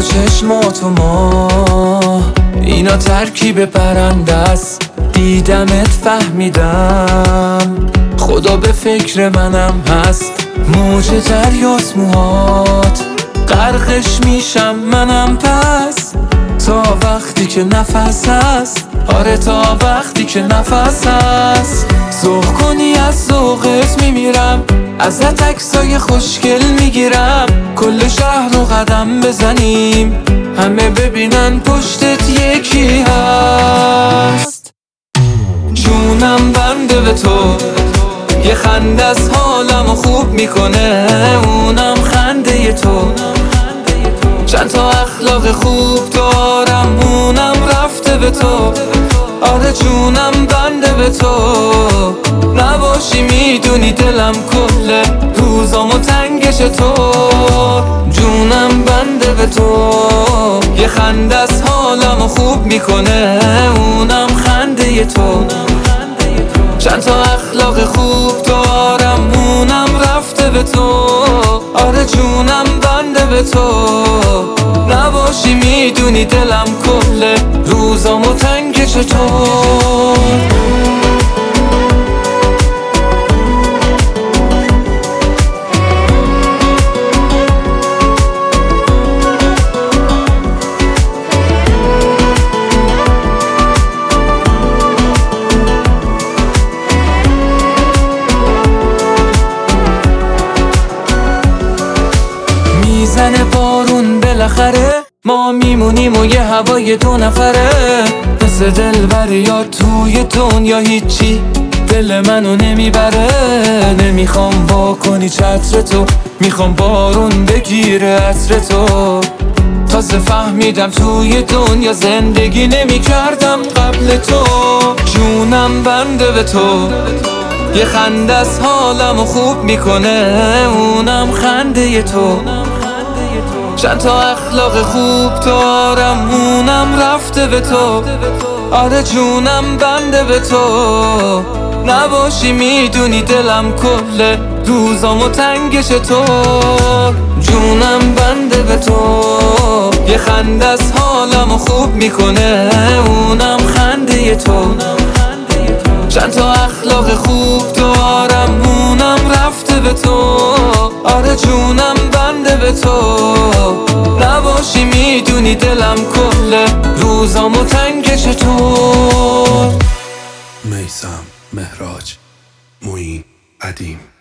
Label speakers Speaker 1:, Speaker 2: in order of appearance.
Speaker 1: و چشمات و ماه اینا ترکیب پرنده است. دیدمت فهمیدم خدا به فکر منم هست. موج دریاست موهات، غرقش میشم منم پس. تا وقتی که نفس هست، آره تا وقتی که نفس هست. ذوق کنی از ذوقت میمیرم، ازت عکسای خوشگل میگیرم. کل شهر رو قدم بزنیم، همه ببینن پشتت یکی هست. جونم بنده به تو، یه خنده از حالمو خوب میکنه، اونم خنده تو. چند تا اخلاق خوب دارم، اونم رفته به تو. آره جونم بنده به تو، نباشی میدونی دلم کله روزامو تنگش تو. جونم بنده به تو، یه خنده از حالمو خوب میکنه، اونم خنده تو. چند تا اخلاق خوب دارم، اونم رفته به تو. آره جونم بنده به تو، نباشی میدونی دلم کله روزامو تنگش تو. میزنه بارون بالاخره، ما میمونیم و یه هوای دو نفره. مثل دلبر یا توی دنیا هیچی دل منو نمیبره. نمیخوام وا کنی چتر تو، میخوام بارون بگیره عطر تو. تازه فهمیدم توی دنیا زندگی نمیکردم قبل تو. جونم بنده به تو، یه خنده از حالمو خوب میکنه، اونم خنده تو. چند تا اخلاق خوب دارم، اونم رفته به تو. آره جونم بنده به تو، نباشی میدونی دلم کله روزامو تنگش تو. جونم بنده به تو، یه خنده از حالمو خوب میکنه، اونم خنده تو. چند تا اخلاق خوب دارم، اونم رفته به تو. آره جونم بنده به تو، نباشی میدونی دلم کله روزامو تنگش تو.
Speaker 2: میثم، مهراج، معین، ادیم.